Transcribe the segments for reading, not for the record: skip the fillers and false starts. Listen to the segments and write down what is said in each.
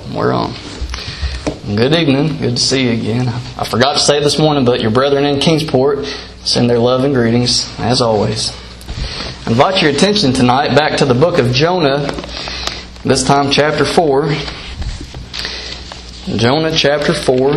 We're on. Good evening. Good to see you again. I forgot to say this morning, but your brethren in Kingsport send their love and greetings, as always. I invite your attention tonight back to the book of Jonah, this time chapter 4. Jonah chapter 4.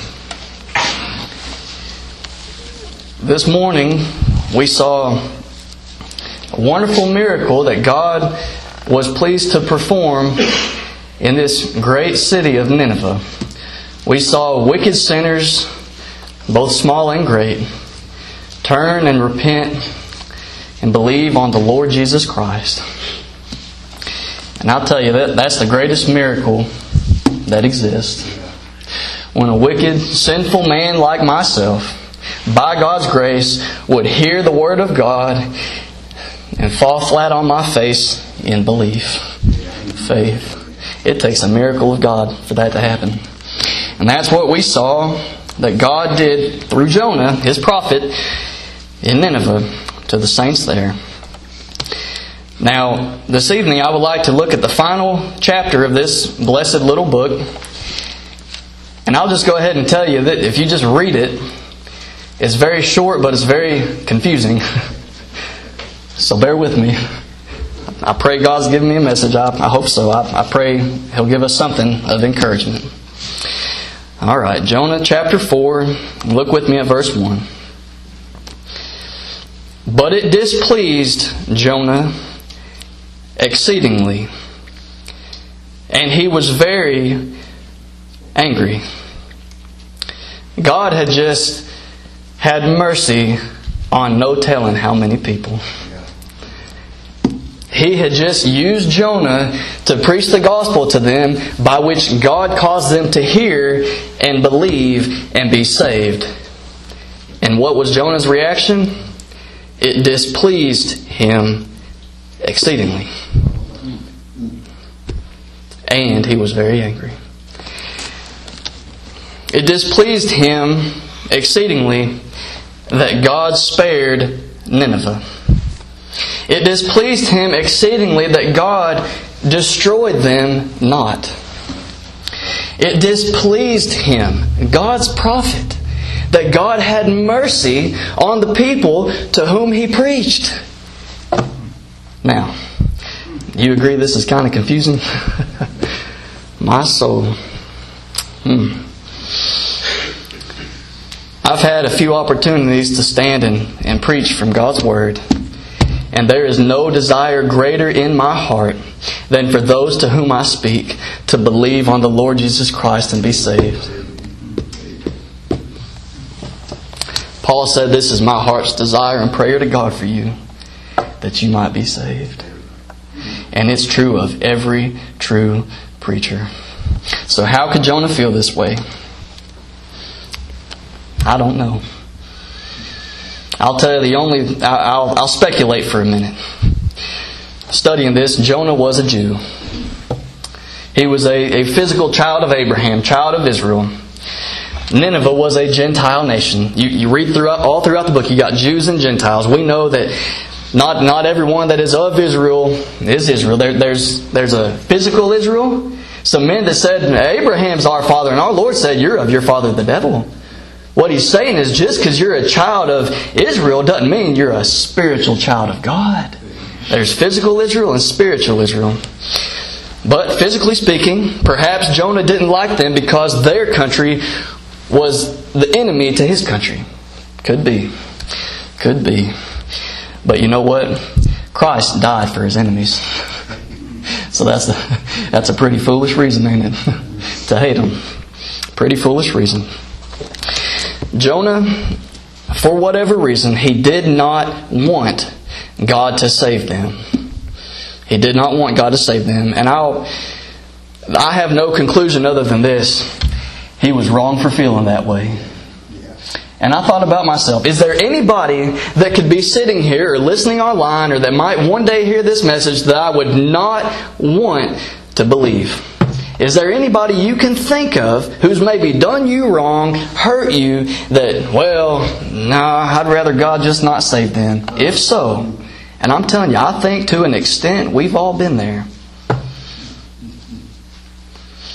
This morning we saw a wonderful miracle that God was pleased to perform in this great city of Nineveh. We saw wicked sinners, both small and great, turn and repent and believe on the Lord Jesus Christ. And I'll tell you, that's the greatest miracle that exists. When a wicked, sinful man like myself, by God's grace, would hear the Word of God and fall flat on my face in belief, faith. It takes a miracle of God for that to happen. And that's what we saw that God did through Jonah, His prophet, in Nineveh to the saints there. Now, this evening I would like to look at the final chapter of this blessed little book. And I'll just go ahead and tell you that if you just read it, it's very short, but it's very confusing. So bear with me. I pray God's giving me a message. I hope so. I pray He'll give us something of encouragement. Alright, Jonah chapter 4. Look with me at verse 1. But it displeased Jonah exceedingly, and he was very angry. God had just had mercy on no telling how many people. He had just used Jonah to preach the gospel to them, by which God caused them to hear and believe and be saved. And what was Jonah's reaction? It displeased him exceedingly. And he was very angry. It displeased him exceedingly that God spared Nineveh. It displeased him exceedingly that God destroyed them not. It displeased him, God's prophet, that God had mercy on the people to whom He preached. Now, you agree this is kind of confusing? My soul. I've had a few opportunities to stand and preach from God's Word. And there is no desire greater in my heart than for those to whom I speak to believe on the Lord Jesus Christ and be saved. Paul said, "This is my heart's desire and prayer to God for you, that you might be saved." And it's true of every true preacher. So how could Jonah feel this way? I don't know. I'll tell you I'll speculate for a minute. Studying this, Jonah was a Jew. He was a physical child of Abraham, child of Israel. Nineveh was a Gentile nation. You read all throughout the book, you got Jews and Gentiles. We know that not everyone that is of Israel is Israel. There's a physical Israel. Some men that said, Abraham's our father, and our Lord said, you're of your father the devil. What he's saying is, just because you're a child of Israel doesn't mean you're a spiritual child of God. There's physical Israel and spiritual Israel. But physically speaking, perhaps Jonah didn't like them because their country was the enemy to his country. Could be. Could be. But you know what? Christ died for His enemies. So that's a pretty foolish reason, ain't it? To hate Him. Pretty foolish reason. Jonah, for whatever reason, he did not want God to save them. He did not want God to save them. And I have no conclusion other than this. He was wrong for feeling that way. And I thought about myself, is there anybody that could be sitting here or listening online or that might one day hear this message that I would not want to believe? Is there anybody you can think of who's maybe done you wrong, hurt you, that, I'd rather God just not save them? If so, and I'm telling you, I think to an extent we've all been there.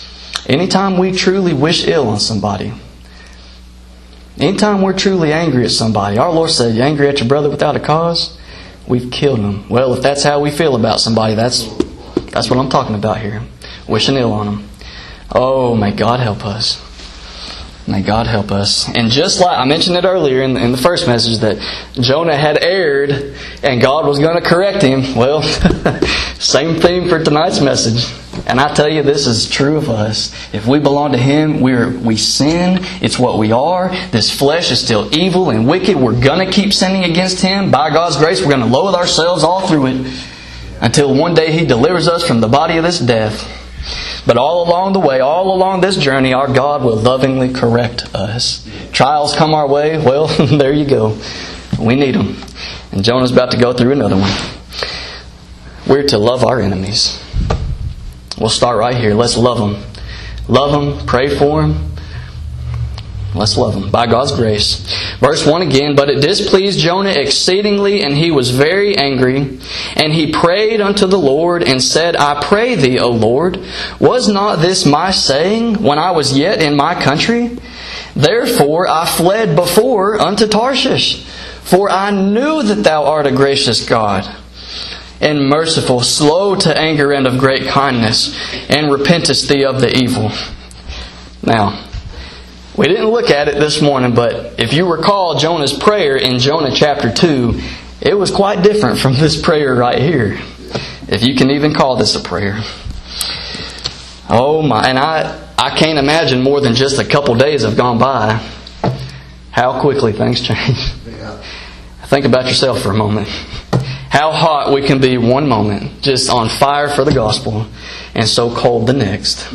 Anytime we truly wish ill on somebody, anytime we're truly angry at somebody, our Lord said, "You're angry at your brother without a cause? We've killed him." Well, if that's how we feel about somebody, that's what I'm talking about here. Wishing ill on them. Oh, may God help us. May God help us. And just like I mentioned it earlier in the first message that Jonah had erred and God was going to correct him. Well, same theme for tonight's message. And I tell you, this is true of us. If we belong to Him, we sin. It's what we are. This flesh is still evil and wicked. We're going to keep sinning against Him. By God's grace, we're going to loathe ourselves all through it until one day He delivers us from the body of this death. But all along the way, all along this journey, our God will lovingly correct us. Trials come our way, well, there you go. We need them. And Jonah's about to go through another one. We're to love our enemies. We'll start right here. Let's love them. Love them, pray for them. Let's love them by God's grace. Verse 1 again, "But it displeased Jonah exceedingly, and he was very angry. And he prayed unto the Lord, and said, I pray thee, O Lord, was not this my saying when I was yet in my country? Therefore I fled before unto Tarshish. For I knew that thou art a gracious God, and merciful, slow to anger, and of great kindness, and repentest thee of the evil." Now, we didn't look at it this morning, but if you recall Jonah's prayer in Jonah chapter 2, it was quite different from this prayer right here. If you can even call this a prayer. Oh my, and I can't imagine more than just a couple days have gone by how quickly things change. Think about yourself for a moment. How hot we can be one moment, just on fire for the gospel, and so cold the next.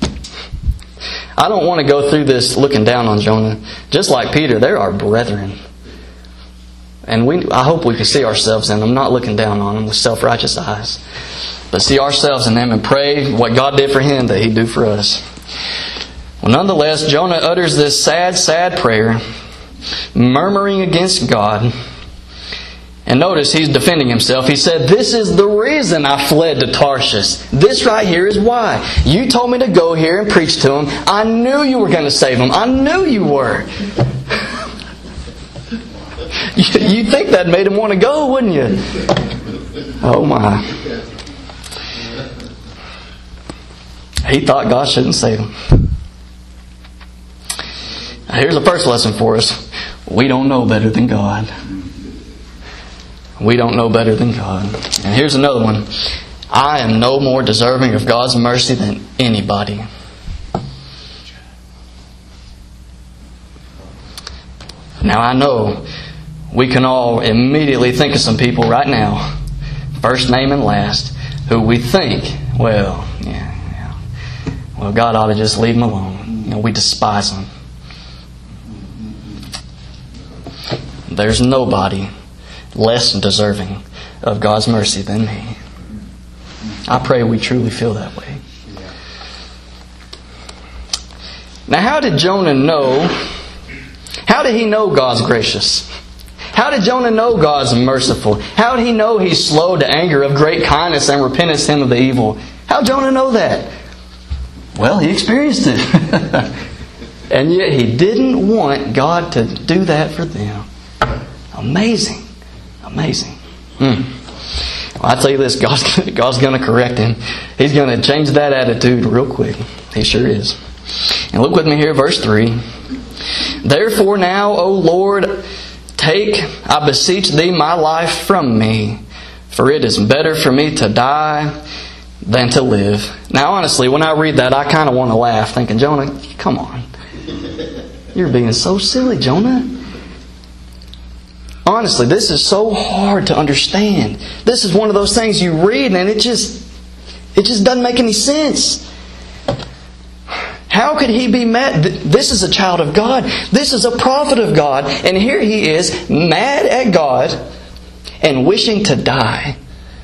I don't want to go through this looking down on Jonah. Just like Peter, they're our brethren. And I hope we can see ourselves in them, not looking down on them with self-righteous eyes. But see ourselves in them and pray what God did for him that He'd do for us. Well, nonetheless, Jonah utters this sad, sad prayer, murmuring against God. And notice he's defending himself. He said, "This is the reason I fled to Tarshish. This right here is why. You told me to go here and preach to him. I knew you were going to save him. I knew you were." You'd think that made him want to go, wouldn't you? Oh my. He thought God shouldn't save him. Now, here's the first lesson for us. We don't know better than God. We don't know better than God. And here's another one. I am no more deserving of God's mercy than anybody. Now I know we can all immediately think of some people right now, first name and last, who we think, well, God ought to just leave them alone. We despise them. There's nobody less deserving of God's mercy than me. I pray we truly feel that way. Now, how did Jonah know? How did he know God's gracious? How did Jonah know God's merciful? How did he know He's slow to anger, of great kindness, and repenteth him of the evil? How did Jonah know that? Well, he experienced it. And yet he didn't want God to do that for them. Amazing. Amazing. Well, I tell you this, God's going to correct him. He's going to change that attitude real quick. He sure is. And look with me here, verse 3. "Therefore now, O Lord, take, I beseech Thee, my life from me, for it is better for me to die than to live." Now honestly, when I read that, I kind of want to laugh, thinking, Jonah, come on. You're being so silly, Jonah. Honestly, this is so hard to understand. This is one of those things you read and it just doesn't make any sense. How could he be mad? This is a child of God. This is a prophet of God. And here he is, mad at God and wishing to die.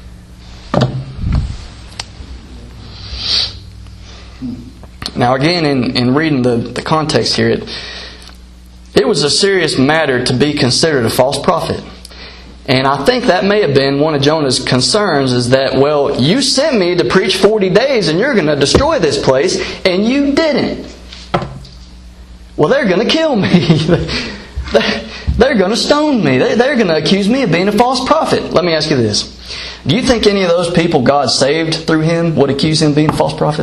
Now again, in reading the context here, it was a serious matter to be considered a false prophet. And I think that may have been one of Jonah's concerns, is that, well, you sent me to preach 40 days and you're going to destroy this place, and you didn't. Well, they're going to kill me. They're going to stone me. They're going to accuse me of being a false prophet. Let me ask you this. Do you think any of those people God saved through him would accuse him of being a false prophet?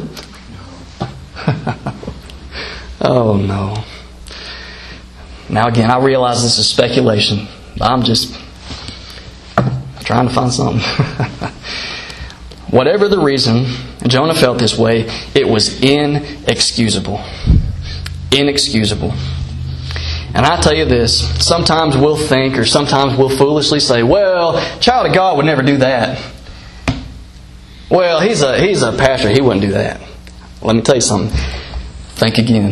Oh, no. Now again, I realize this is speculation. I'm just trying to find something. Whatever the reason Jonah felt this way, it was inexcusable. Inexcusable. And I tell you this, sometimes we'll think, or sometimes we'll foolishly say, well, a child of God would never do that. Well, he's a pastor, he wouldn't do that. Let me tell you something. Think again.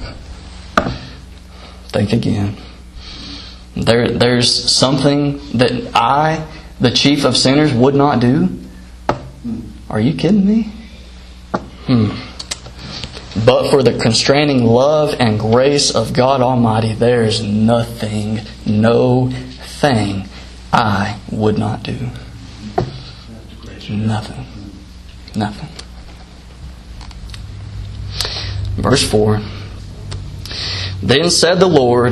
Think again. There's something that I, the chief of sinners, would not do? Are you kidding me? But for the constraining love and grace of God Almighty, there's nothing, no thing I would not do. Nothing. Nothing. Verse 4. Then said the Lord,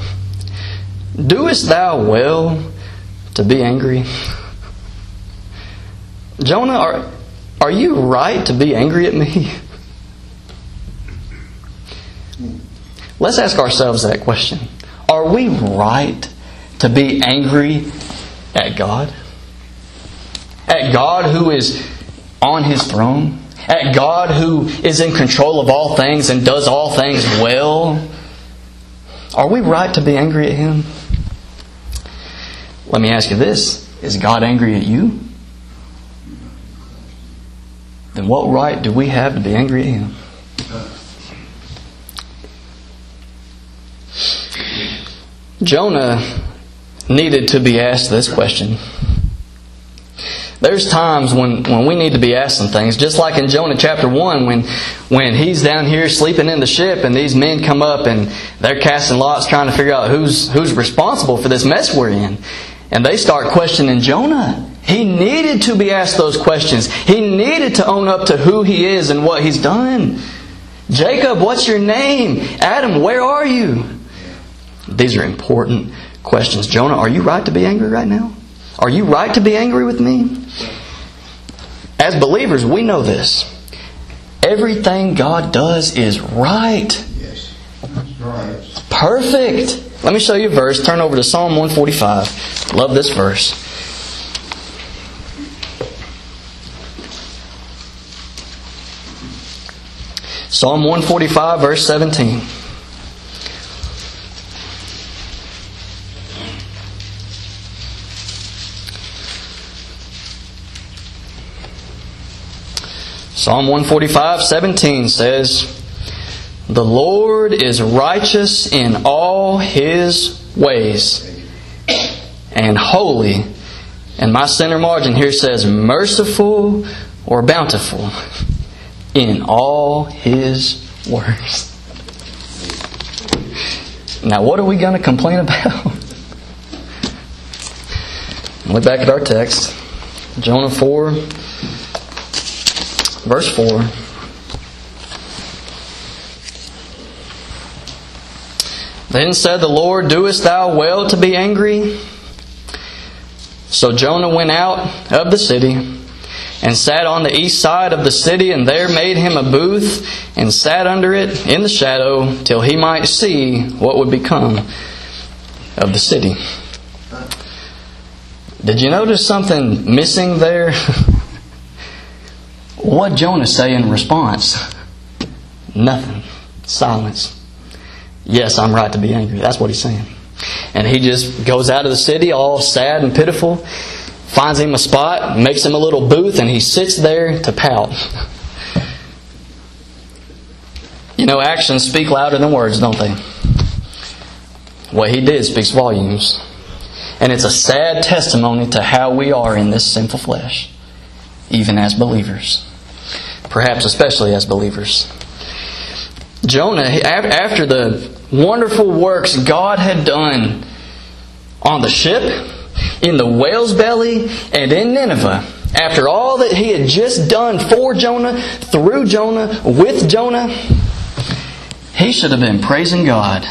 doest thou well to be angry? Jonah, are you right to be angry at me? Let's ask ourselves that question. Are we right to be angry at God? At God who is on His throne? At God who is in control of all things and does all things well? Are we right to be angry at Him? Let me ask you this. Is God angry at you? Then what right do we have to be angry at Him? Jonah needed to be asked this question. There's times when we need to be asked some things, just like in Jonah chapter 1 when he's down here sleeping in the ship and these men come up and they're casting lots trying to figure out who's responsible for this mess we're in. And they start questioning Jonah. He needed to be asked those questions. He needed to own up to who he is and what he's done. Jacob, what's your name? Adam, where are you? These are important questions. Jonah, are you right to be angry right now? Are you right to be angry with me? As believers, we know this. Everything God does is right. Yes, that's right. Perfect. Let me show you a verse. Turn over to Psalm 145. Love this verse. Psalm 145, verse 17. Psalm 145:17 says, the Lord is righteous in all His ways and holy. And my center margin here says merciful or bountiful in all His works. Now what are we going to complain about? Look back at our text. Jonah 4. Verse 4. Then said the Lord, doest thou well to be angry? So Jonah went out of the city and sat on the east side of the city, and there made him a booth and sat under it in the shadow till he might see what would become of the city. Did you notice something missing there? What did Jonah say in response? Nothing. Silence. Yes, I'm right to be angry. That's what he's saying. And he just goes out of the city all sad and pitiful, finds him a spot, makes him a little booth, and he sits there to pout. You know, actions speak louder than words, don't they? What he did speaks volumes. And it's a sad testimony to how we are in this sinful flesh, even as believers. Perhaps especially as believers. Jonah, after the wonderful works God had done on the ship, in the whale's belly and in Nineveh, after all that he had just done for Jonah, through Jonah, with Jonah, he should have been praising God.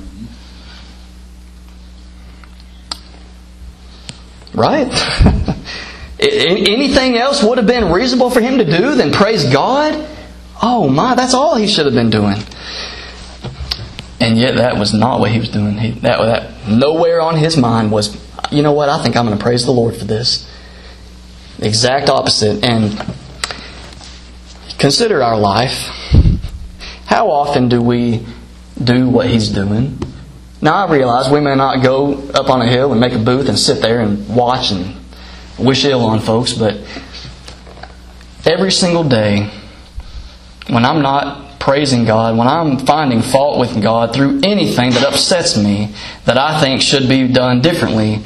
Right? Anything else would have been reasonable for him to do than praise God? Oh my, that's all he should have been doing. And yet that was not what he was doing. That nowhere on his mind was, you know what, I think I'm going to praise the Lord for this. The exact opposite. And consider our life. How often do we do what he's doing? Now I realize we may not go up on a hill and make a booth and sit there and watch and wish ill on folks, but every single day when I'm not praising God, when I'm finding fault with God through anything that upsets me, that I think should be done differently,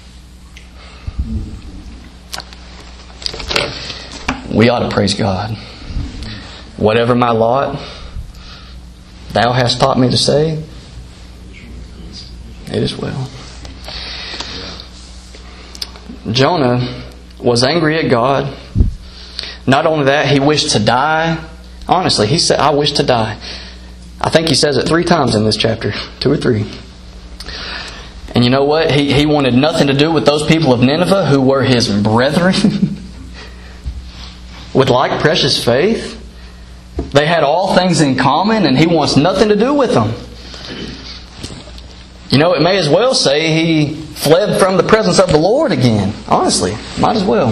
we ought to praise God. Whatever my lot, Thou hast taught me to say, it is well. Jonah was angry at God. Not only that, he wished to die. Honestly, he said, I wish to die. I think he says it 3 times in this chapter. 2 or 3. And you know what? He wanted nothing to do with those people of Nineveh who were his brethren. With like precious faith. They had all things in common and he wants nothing to do with them. You know, it may as well say he fled from the presence of the Lord again. Honestly, might as well.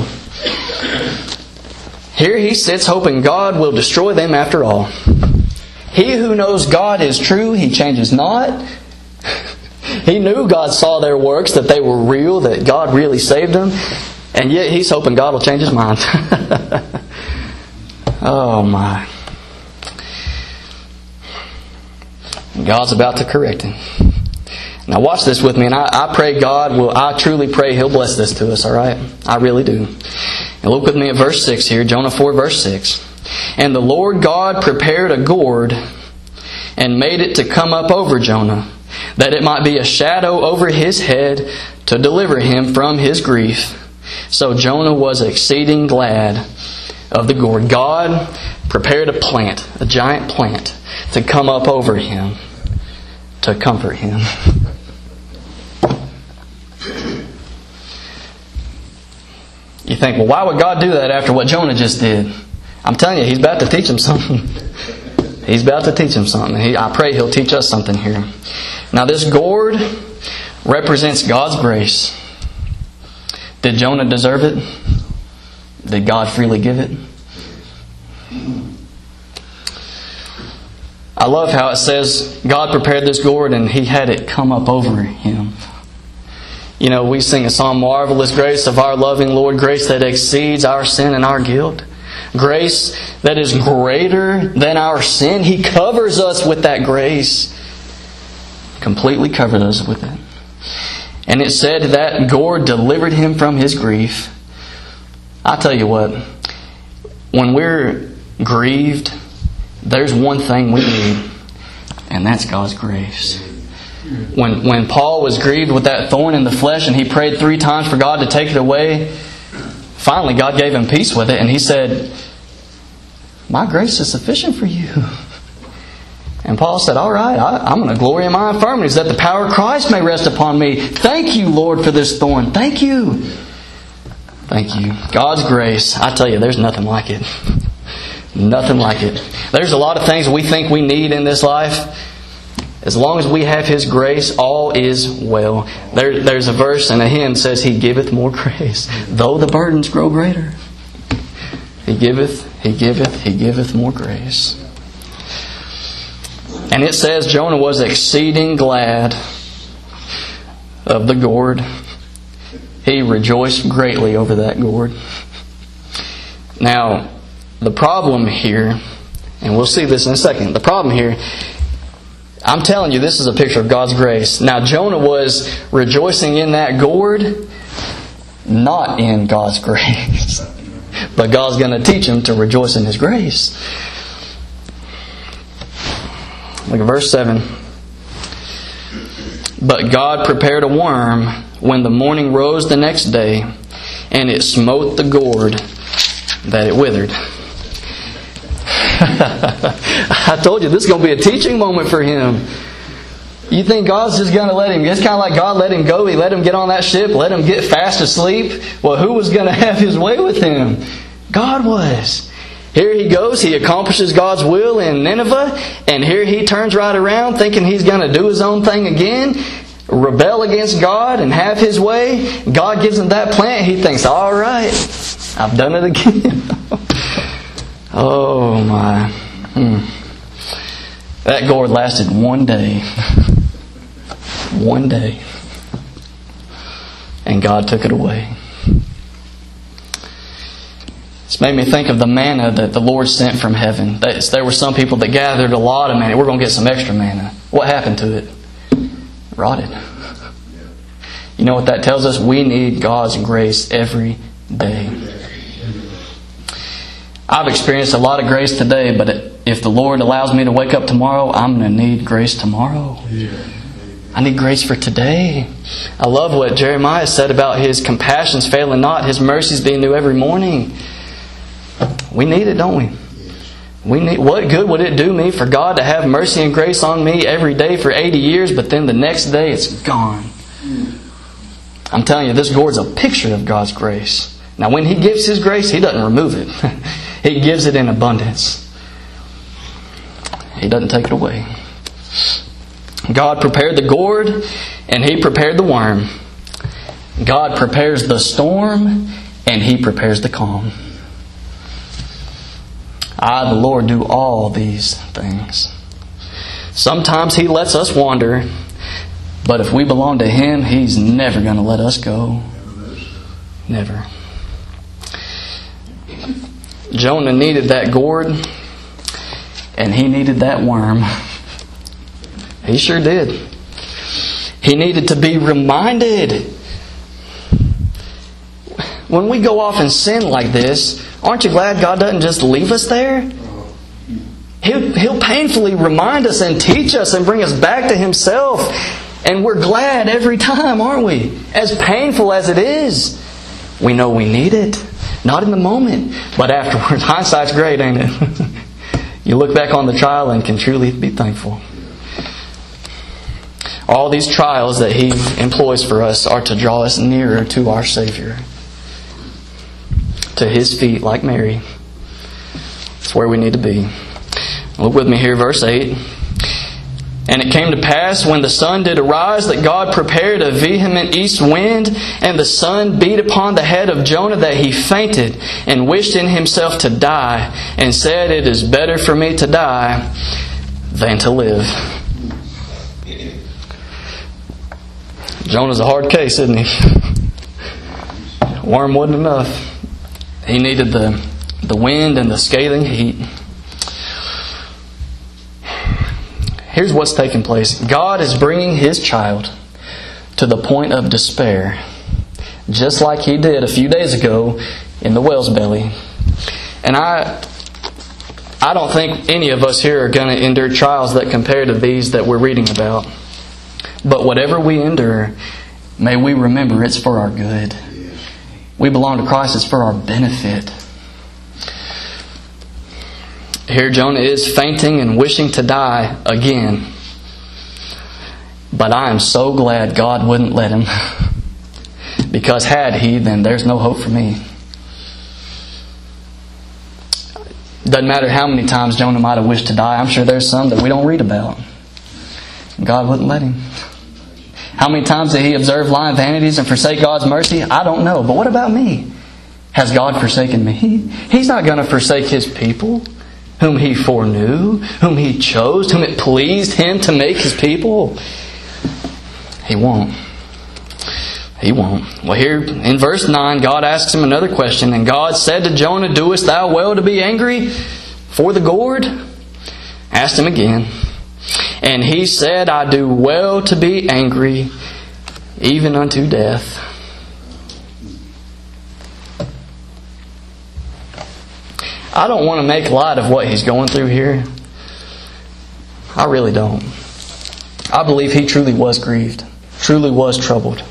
Here he sits hoping God will destroy them after all. He who knows God is true, he changes not. He knew God saw their works, that they were real, that God really saved them. And yet he's hoping God will change his mind. Oh my. God's about to correct him. Now watch this with me, and I pray God will, I truly pray He'll bless this to us, alright? I really do. And look with me at verse 6 here, Jonah 4 verse 6. And the Lord God prepared a gourd and made it to come up over Jonah, that it might be a shadow over his head to deliver him from his grief. So Jonah was exceeding glad of the gourd. God prepared a plant, a giant plant, to come up over him, to comfort him. You think, well, why would God do that after what Jonah just did? I'm telling you, He's about to teach him something. He's about to teach him something. I pray He'll teach us something here. Now this gourd represents God's grace. Did Jonah deserve it? Did God freely give it? I love how it says God prepared this gourd and He had it come up over him. You know, we sing a song, Marvelous Grace of our loving Lord, grace that exceeds our sin and our guilt. Grace that is greater than our sin. He covers us with that grace. Completely covered us with it. And it said that gourd delivered him from his grief. I tell you what, when we're grieved, there's one thing we need, and that's God's grace. When Paul was grieved with that thorn in the flesh and he prayed 3 times for God to take it away, finally God gave him peace with it, and he said, my grace is sufficient for you. And Paul said, all right, I'm going to glory in my infirmities, that the power of Christ may rest upon me. Thank you, Lord, for this thorn. Thank you. Thank you. God's grace, I tell you, there's nothing like it. Nothing like it. There's a lot of things we think we need in this life. As long as we have His grace, all is well. There's a verse and a hymn says, He giveth more grace, though the burdens grow greater. He giveth more grace. And it says Jonah was exceeding glad of the gourd. He rejoiced greatly over that gourd. Now, the problem here, and we'll see this in a second, the problem here, I'm telling you, this is a picture of God's grace. Now, Jonah was rejoicing in that gourd, not in God's grace. But God's going to teach him to rejoice in His grace. Look at verse 7. But God prepared a worm when the morning rose the next day, and it smote the gourd that it withered. I told you, this is going to be a teaching moment for him. You think God's just going to let him? It's kind of like God let him go. He let him get on that ship, let him get fast asleep. Well, who was going to have his way with him? God was. Here he goes. He accomplishes God's will in Nineveh. And here he turns right around thinking he's going to do his own thing again. Rebel against God and have his way. God gives him that plant. He thinks, all right, I've done it again. Oh my. That gourd lasted one day. One day. And God took it away. It's made me think of the manna that the Lord sent from heaven. There were some people that gathered a lot of manna. We're going to get some extra manna. What happened to it? Rotted. You know what that tells us? We need God's grace every day. I've experienced a lot of grace today, but if the Lord allows me to wake up tomorrow, I'm going to need grace tomorrow. I need grace for today. I love what Jeremiah said about His compassions failing not, His mercies being new every morning. We need it, don't we? What good would it do me for God to have mercy and grace on me every day for 80 years, but then the next day it's gone? I'm telling you, this gourd's a picture of God's grace. Now, when He gives His grace, He doesn't remove it. He gives it in abundance. He doesn't take it away. God prepared the gourd, and He prepared the worm. God prepares the storm, and He prepares the calm. I, the Lord, do all these things. Sometimes He lets us wander, but if we belong to Him, He's never going to let us go. Never. Jonah needed that gourd, and he needed that worm. He sure did. He needed to be reminded. When we go off and sin like this, aren't you glad God doesn't just leave us there? He'll painfully remind us and teach us and bring us back to Himself. And we're glad every time, aren't we? As painful as it is, we know we need it. Not in the moment, but afterwards. Hindsight's great, ain't it? You look back on the trial and can truly be thankful. All these trials that He employs for us are to draw us nearer to our Savior. To His feet, like Mary. It's where we need to be. Look with me here, verse 8. And it came to pass, when the sun did arise, that God prepared a vehement east wind, and the sun beat upon the head of Jonah, that he fainted, and wished in himself to die, and said, It is better for me to die than to live. Jonah's a hard case, isn't he? Worm wasn't enough. He needed the wind and the scathing heat. Here's what's taking place. God is bringing His child to the point of despair, just like He did a few days ago in the whale's belly. And I don't think any of us here are going to endure trials that compare to these that we're reading about. But whatever we endure, may we remember it's for our good. We belong to Christ, it's for our benefit. Here Jonah is fainting and wishing to die again. But I am so glad God wouldn't let him. Because had He, then there's no hope for me. Doesn't matter how many times Jonah might have wished to die. I'm sure there's some that we don't read about. God wouldn't let him. How many times did he observe lying vanities and forsake God's mercy? I don't know. But what about me? Has God forsaken me? He's not going to forsake His people, whom He foreknew, whom He chose, whom it pleased Him to make His people. He won't. He won't. Well, here in verse 9, God asks him another question. And God said to Jonah, Doest thou well to be angry for the gourd? Asked him again. And he said, I do well to be angry, even unto death. I don't want to make light of what he's going through here. I really don't. I believe he truly was grieved. truly was troubled.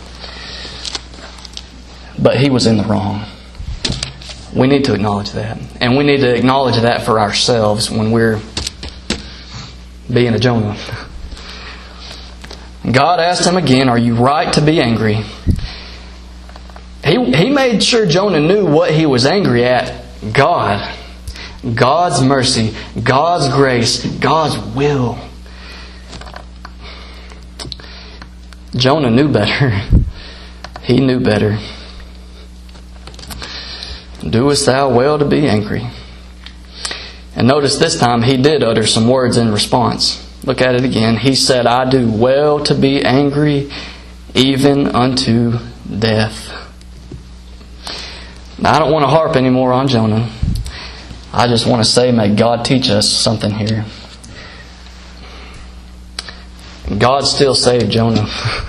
But he was in the wrong. We need to acknowledge that. And we need to acknowledge that for ourselves when we're being a Jonah. God asked him again, are you right to be angry? He made sure Jonah knew what he was angry at. God. God's mercy. God's grace. God's will. Jonah knew better. He knew better. Doest thou well to be angry? And notice this time he did utter some words in response. Look at it again. He said, I do well to be angry, even unto death. Now, I don't want to harp anymore on Jonah. I just want to say, may God teach us something here. God still saved Jonah.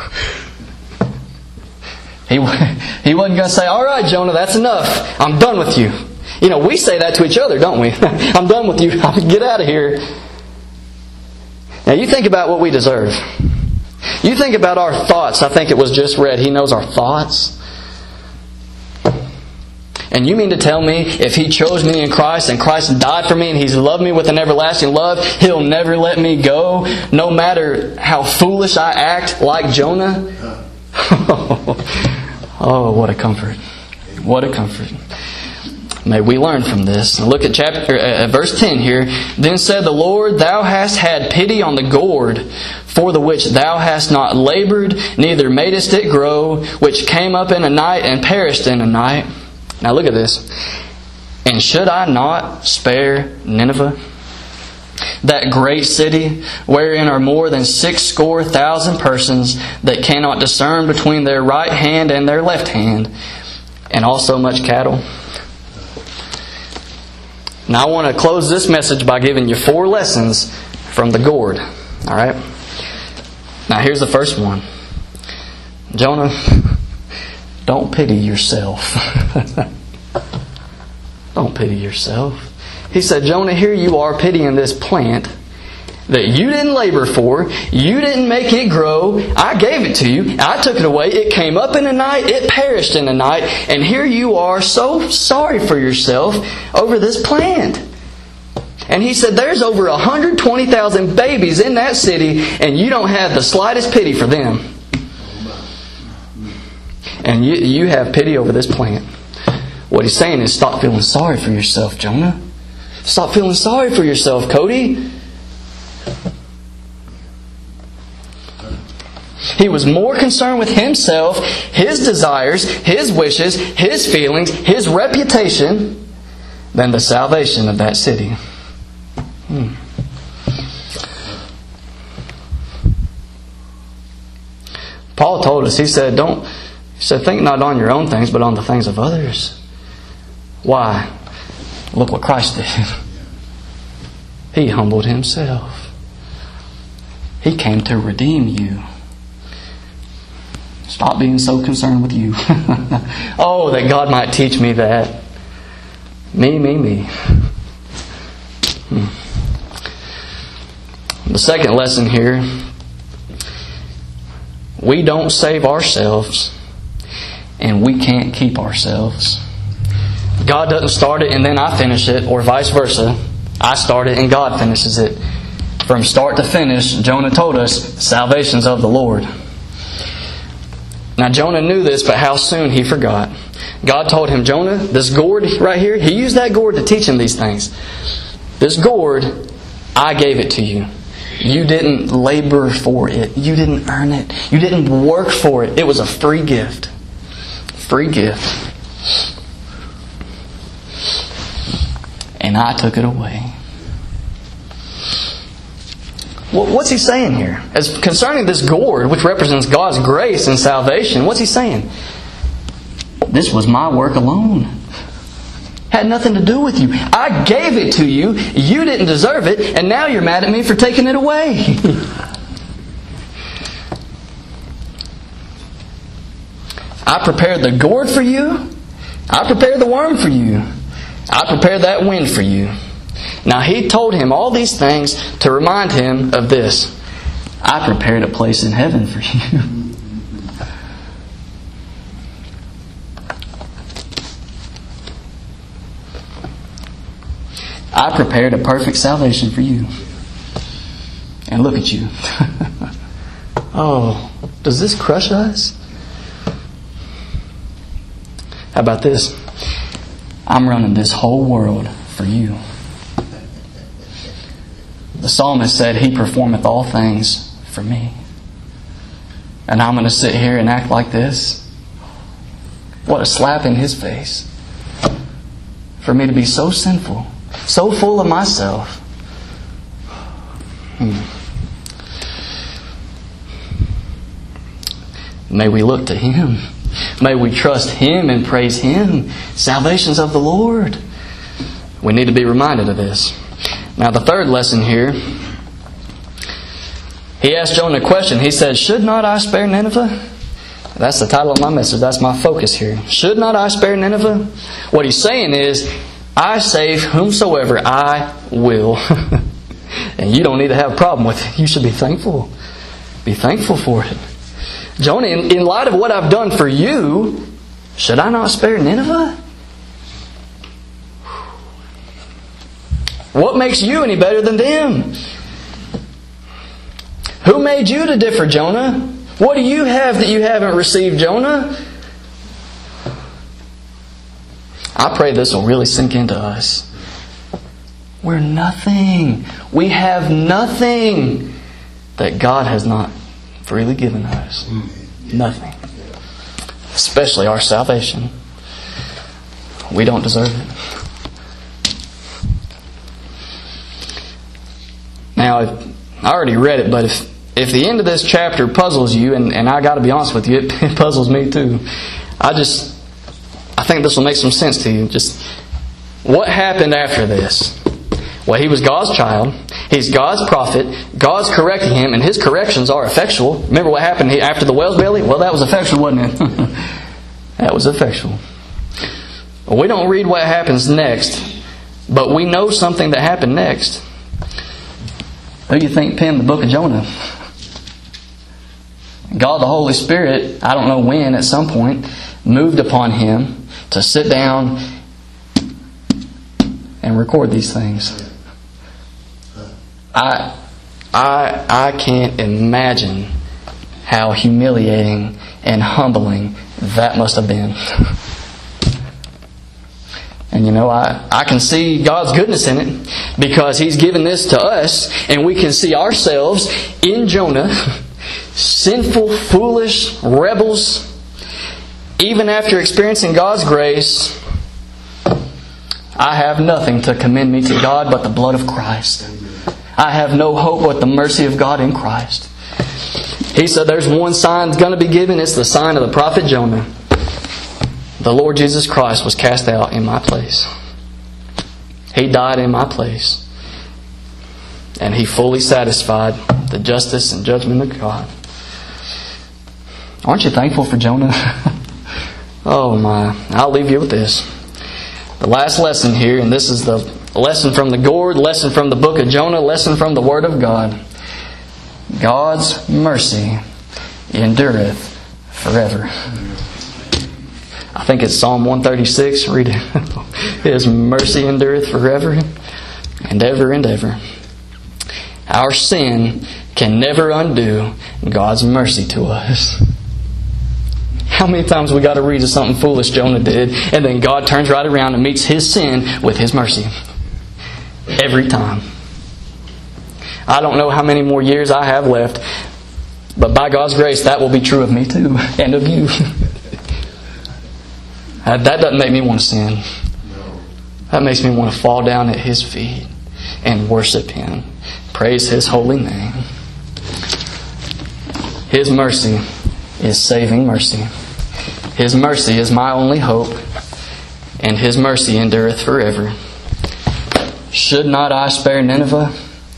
He wasn't going to say, all right, Jonah, that's enough. I'm done with you. You know, we say that to each other, don't we? I'm done with you. Get out of here. Now, you think about what we deserve. You think about our thoughts. I think it was just read. He knows our thoughts. And you mean to tell me if He chose me in Christ and Christ died for me and He's loved me with an everlasting love, He'll never let me go, no matter how foolish I act like Jonah? Oh, what a comfort. What a comfort. May we learn from this. Look at verse 10 here. Then said the Lord, Thou hast had pity on the gourd, for the which thou hast not labored, neither madest it grow, which came up in a night and perished in a night. Now look at this. And should I not spare Nineveh, that great city, wherein are more than 60,000 persons that cannot discern between their right hand and their left hand, and also much cattle? Now I want to close this message by giving you 4 lessons from the gourd. Alright? Now here's the first one. Jonah, don't pity yourself. Don't pity yourself. He said, Jonah, here you are pitying this plant that you didn't labor for. You didn't make it grow. I gave it to you. I took it away. It came up in a night. It perished in a night. And here you are so sorry for yourself over this plant. And he said, there's over 120,000 babies in that city and you don't have the slightest pity for them. And you have pity over this plant. What he's saying is stop feeling sorry for yourself, Jonah. Stop feeling sorry for yourself, Cody. He was more concerned with himself, his desires, his wishes, his feelings, his reputation than the salvation of that city. Paul told us, he said, think not on your own things, but on the things of others. Why? Look what Christ did. He humbled Himself. He came to redeem you. Stop being so concerned with you. Oh, that God might teach me that. Me. The second lesson here. We don't save ourselves, and we can't keep ourselves. God doesn't start it and then I finish it, or vice versa. I start it and God finishes it. From start to finish, Jonah told us, salvation's of the Lord. Now Jonah knew this, but how soon he forgot. God told him, Jonah, this gourd right here, He used that gourd to teach him these things. This gourd, I gave it to you. You didn't labor for it. You didn't earn it. You didn't work for it. It was a free gift. Free gift. And I took it away. What's he saying here? As concerning this gourd, which represents God's grace and salvation, what's he saying? This was my work alone. Had nothing to do with you. I gave it to you. You didn't deserve it. And now you're mad at me for taking it away. I prepared the gourd for you. I prepared the worm for you. I prepared that wind for you. Now He told him all these things to remind him of this. I prepared a place in heaven for you. I prepared a perfect salvation for you. And look at you. Oh, does this crush us? How about this? I'm running this whole world for you. The psalmist said, He performeth all things for me. And I'm going to sit here and act like this? What a slap in His face. For me to be so sinful, so full of myself. May we look to Him. May we trust Him and praise Him. Salvation's of the Lord. We need to be reminded of this. Now the third lesson here, he asked Jonah a question. He said, should not I spare Nineveh? That's the title of my message. That's my focus here. Should not I spare Nineveh? What he's saying is, I save whomsoever I will. And you don't need to have a problem with it. You should be thankful. Be thankful for it. Jonah, in light of what I've done for you, should I not spare Nineveh? What makes you any better than them? Who made you to differ, Jonah? What do you have that you haven't received, Jonah? I pray this will really sink into us. We're nothing. We have nothing that God has not freely given us. Nothing. Especially our salvation. We don't deserve it. Now, I already read it, but if the end of this chapter puzzles you, and I got to be honest with you, it puzzles me too. I think this will make some sense to you. Just what happened after this? Well, he was God's child. He's God's prophet. God's correcting him, and His corrections are effectual. Remember what happened after the whale's belly? Well, that was effectual, wasn't it? That was effectual. Well, we don't read what happens next, but we know something that happened next. Who do you think penned the book of Jonah? God the Holy Spirit, I don't know when, at some point, moved upon him to sit down and record these things. I can't imagine how humiliating and humbling that must have been. And I can see God's goodness in it, because He's given this to us, and we can see ourselves in Jonah, sinful, foolish rebels. Even after experiencing God's grace, I have nothing to commend me to God but the blood of Christ. I have no hope but the mercy of God in Christ. He said there's one sign that's going to be given. It's the sign of the prophet Jonah. The Lord Jesus Christ was cast out in my place. He died in my place. And He fully satisfied the justice and judgment of God. Aren't you thankful for Jonah? Oh my. I'll leave you with this. The last lesson here, and this is the lesson from the gourd, lesson from the book of Jonah, lesson from the Word of God. God's mercy endureth forever. I think it's Psalm 136. Read it. His mercy endureth forever and ever and ever. Our sin can never undo God's mercy to us. How many times we got to read of something foolish Jonah did, and then God turns right around and meets his sin with His mercy? Every time. I don't know how many more years I have left, but by God's grace, that will be true of me too, and of you. That doesn't make me want to sin. That makes me want to fall down at His feet and worship Him. Praise His holy name. His mercy is saving mercy. His mercy is my only hope, and His mercy endureth forever. Should not I spare Nineveh?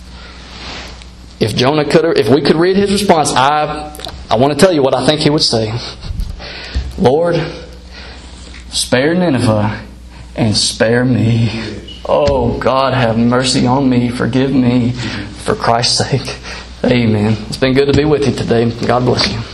If we could read his response, I want to tell you what I think he would say. Lord, spare Nineveh and spare me. Oh, God, have mercy on me. Forgive me for Christ's sake. Amen. It's been good to be with you today. God bless you.